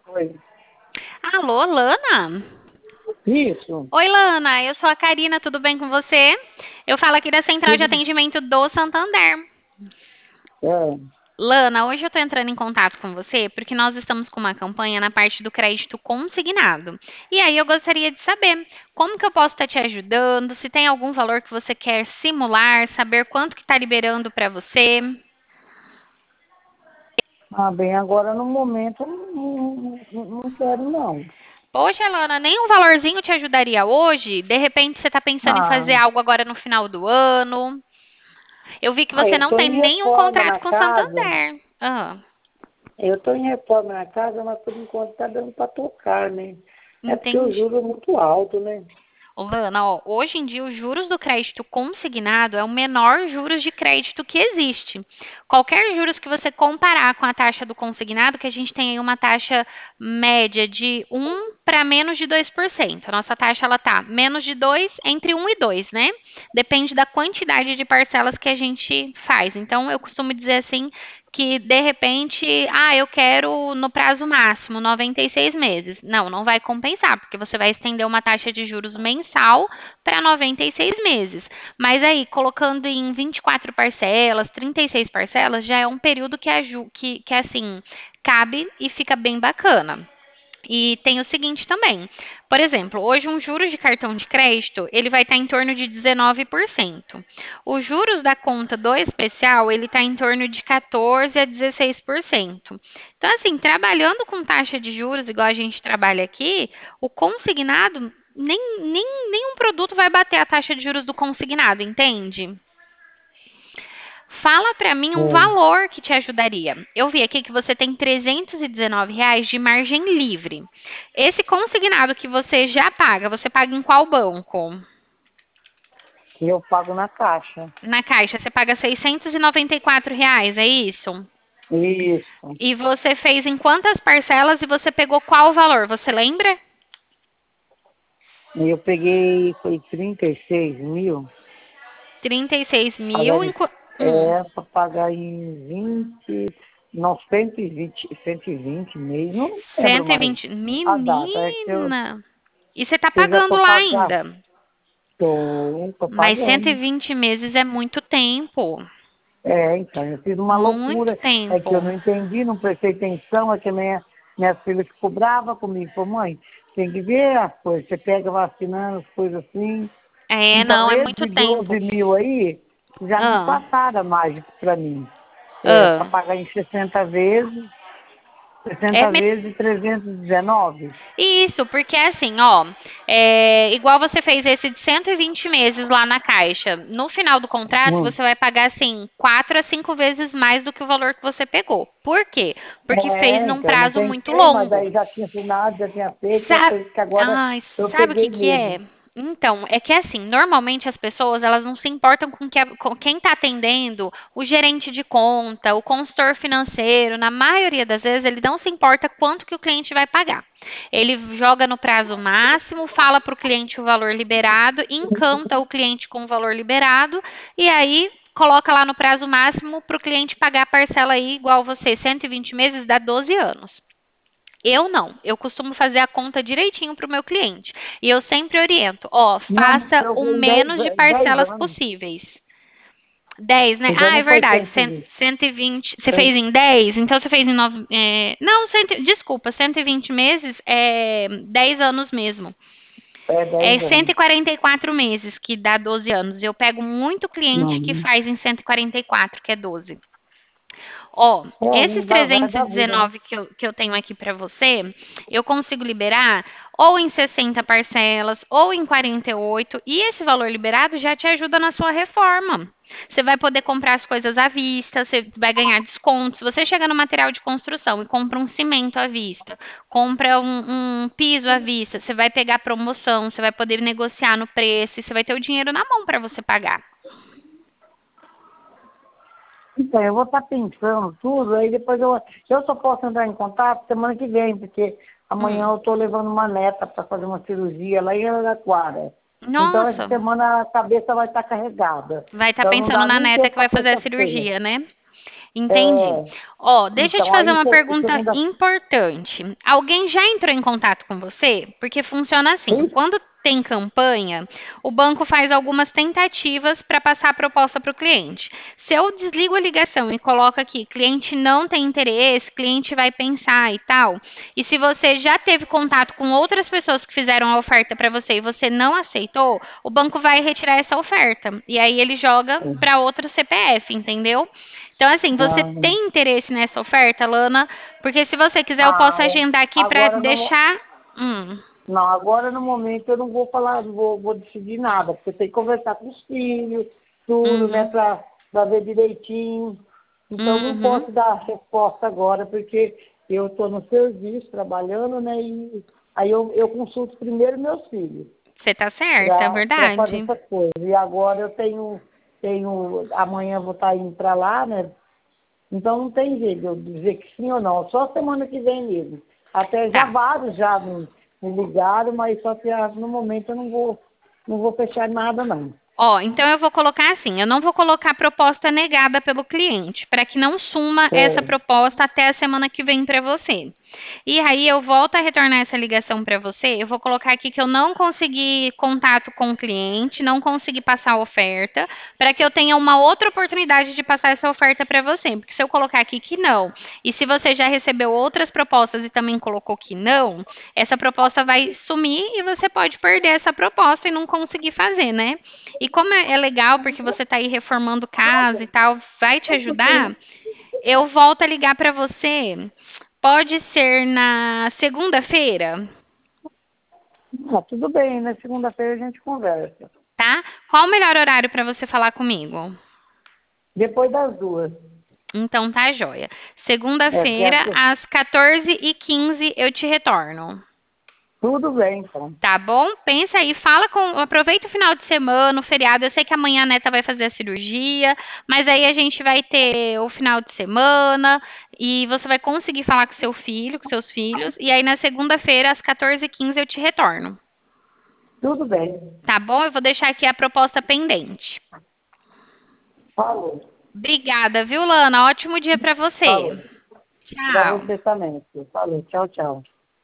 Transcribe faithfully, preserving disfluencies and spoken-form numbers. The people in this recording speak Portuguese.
Oi. Alô, Lana? Isso. Oi, Lana, eu sou a Karina, tudo bem com você? Eu falo aqui da Central de Tudo Atendimento do Santander. é. Lana, hoje eu estou entrando em contato com você porque nós estamos com uma campanha na parte do crédito consignado. E aí eu gostaria de saber como que eu posso estar te ajudando, se tem algum valor que você quer simular, saber quanto que está liberando para você. Ah, bem, agora no momento não, não, não quero não. Poxa, Lana, nem um valorzinho te ajudaria hoje? De repente você está pensando em fazer Ah, algo agora no final do ano? Eu vi que ah, você eu não estou tem em nenhum reforma contrato na com o casa. Santander. Ah, Eu estou em reforma na casa, mas por enquanto está dando para tocar, né? É porque o entendi. juro é muito alto, né? Ô, Lana, ó, hoje em dia os juros do crédito consignado é o menor juros de crédito que existe. Qualquer juros que você comparar com a taxa do consignado, que a gente tem aí uma taxa média de um para menos de dois por cento. A nossa taxa ela tá menos de dois entre um e dois, né? Depende da quantidade de parcelas que a gente faz. Então eu costumo dizer assim que de repente, ah, eu quero no prazo máximo noventa e seis meses. Não, não vai compensar, porque você vai estender uma taxa de juros mensal para noventa e seis meses. Mas aí, colocando em vinte e quatro parcelas, trinta e seis parcelas, já é um período que, aju- que, que assim, cabe e fica bem bacana. E tem o seguinte também, por exemplo, hoje um juros de cartão de crédito, ele vai estar em torno de dezenove por cento. Os juros da conta do especial, ele está em torno de quatorze a dezesseis por cento. Então, assim, trabalhando com taxa de juros, igual a gente trabalha aqui, o consignado, nem, nem, nenhum produto vai bater a taxa de juros do consignado, entende? Fala para mim um É. valor que te ajudaria. Eu vi aqui que você tem trezentos e dezenove reais de margem livre. Esse consignado que você já paga, você paga em qual banco? Que eu pago na caixa. Na Caixa, você paga seiscentos e noventa e quatro reais, é isso? Isso. E você fez em quantas parcelas e você pegou qual valor? Você lembra? E eu peguei, foi trinta e seis mil. trinta e seis Pagar mil em... em, qu- Hum, é, para pagar em vinte, não, cento e vinte, cento e vinte mês, não lembro mais cento e vinte. a data. É que eu, Menina! E você tá eu já pagando estou lá pagando. ainda. Estou, estou Mas cento e pagando. vinte meses é muito tempo. É, então, eu fiz uma Muito loucura, é que eu tempo. não entendi, não prestei atenção, é que minha, minha filha ficou brava comigo, falou, mãe, tem que ver as coisas, você pega vacinando, as coisas assim. É, Então, não, é muito esse tempo. doze mil aí, já me Ah, passaram a mágica para mim. É, para ah. pagar em sessenta vezes, É sessenta me- vezes trezentos e dezenove. isso, porque assim, ó, é, igual você fez esse de cento e vinte meses lá na Caixa, no final do contrato Hum. você vai pagar assim quatro a cinco vezes mais do que o valor que você pegou. Por quê? Porque fez É, num então, eu não prazo muito pensei, mas longo. aí já tinha assinado, já tinha feito, é Sabe, por isso que agora ai, eu sabe o que peguei que é? mesmo. Então, é que assim, normalmente as pessoas, elas não se importam com, que a- com quem está atendendo, o gerente de conta, o consultor financeiro, na maioria das vezes, ele não se importa quanto que o cliente vai pagar. Ele joga no prazo máximo, fala para o cliente o valor liberado, encanta o cliente com o valor liberado, e aí coloca lá no prazo máximo para o cliente pagar a parcela aí, igual você, cento e vinte meses, dá doze anos. Eu não, eu costumo fazer a conta direitinho para o meu cliente. E eu sempre oriento, ó, Não, faça eu o fui dez, menos de dez parcelas anos, possíveis. Dez, né? então Ah, é não foi verdade, cento e cem- vinte. cento e vinte. Você Foi, fez em dez? Então você fez em nove. É, não, cento, desculpa, cento e vinte meses é dez anos mesmo. é É dez cento anos. e quarenta e quatro meses que dá doze anos. Eu pego muito cliente que Não. faz em cento e quarenta e quatro, que é doze. Ó, É, esses um azar trezentos e da vida, né? dezenove que eu, que eu tenho aqui para você, eu consigo liberar ou em sessenta parcelas ou em quarenta e oito, e esse valor liberado já te ajuda na sua reforma. Você vai poder comprar as coisas à vista, você vai ganhar desconto. Se você chega no material de construção e compra um cimento à vista, compra um, um piso à vista, você vai pegar promoção, você vai poder negociar no preço, e você vai ter o dinheiro na mão para você pagar. Então, eu vou estar pensando tudo, aí depois eu, eu só posso entrar em contato semana que vem, porque amanhã Hum. eu estou levando uma neta para fazer uma cirurgia lá em Araraquara. Então, essa Nossa, semana a cabeça vai estar carregada. vai estar Então, não pensando dá na nem neta tempo que para vai fazer a sexta-feira. cirurgia, né? Entendi. É, Ó, deixa eu te então, fazer aí, uma se- pergunta segunda... importante. Alguém já entrou em contato com você? Porque funciona assim: Ih, quando tem campanha, o banco faz algumas tentativas para passar a proposta para o cliente. Se eu desligo a ligação e coloco aqui, cliente não tem interesse, cliente vai pensar e tal, e se você já teve contato com outras pessoas que fizeram a oferta para você e você não aceitou, o banco vai retirar essa oferta. E aí ele joga para outro C P F, entendeu? Então, assim, você ah, tem interesse nessa oferta, Lana? Porque se você quiser, eu posso ah, é. agendar aqui para Agora, no, mo- deixar. Hum, não, agora no momento eu não vou falar, não vou, vou decidir nada, porque tem que conversar com os filhos, tudo, né, uhum, para ver direitinho. Então não uhum. posso dar resposta agora, porque eu estou no serviço, trabalhando, né, e aí eu, eu consulto primeiro meus filhos, Você tá certa, é para fazer verdade. essa coisa. E agora eu tenho, tenho, amanhã eu vou estar indo para lá, né, então não tem jeito de eu dizer que sim ou não, só semana que vem mesmo. Até já Tá. vários já me, me ligaram, mas só que ah, no momento eu não vou, não vou fechar nada não. Ó, então eu vou colocar assim, eu não vou colocar proposta negada pelo cliente, para que não suma essa É, proposta até a semana que vem para você. E aí eu volto a retornar essa ligação para você, eu vou colocar aqui que eu não consegui contato com o cliente, não consegui passar a oferta, para que eu tenha uma outra oportunidade de passar essa oferta para você. Porque se eu colocar aqui que não, e se você já recebeu outras propostas e também colocou que não, essa proposta vai sumir e você pode perder essa proposta e não conseguir fazer, né? E como é é legal, porque você está aí reformando casa e tal, vai te ajudar, eu volto a ligar para você. Pode ser na segunda-feira, ah, tudo bem, na segunda-feira a gente conversa. tá? Qual o melhor horário para você falar comigo? Depois das duas. Então tá joia. É, porque Segunda-feira, as- às quatorze e quinze, eu te retorno. tudo bem, então. Tá bom? Pensa aí, fala com. Aproveita o final de semana, o feriado. Eu sei que amanhã a neta vai fazer a cirurgia, mas aí a gente vai ter o final de semana e você vai conseguir falar com seu filho, com seus filhos. E aí na segunda-feira, às quatorze e quinze, eu te retorno. Tudo bem. Tá bom? Eu vou deixar aqui a proposta pendente. Falou. Obrigada, viu, Lana? Ótimo dia pra você. Falou. Para Tchau. você também. Falou. Tchau, tchau.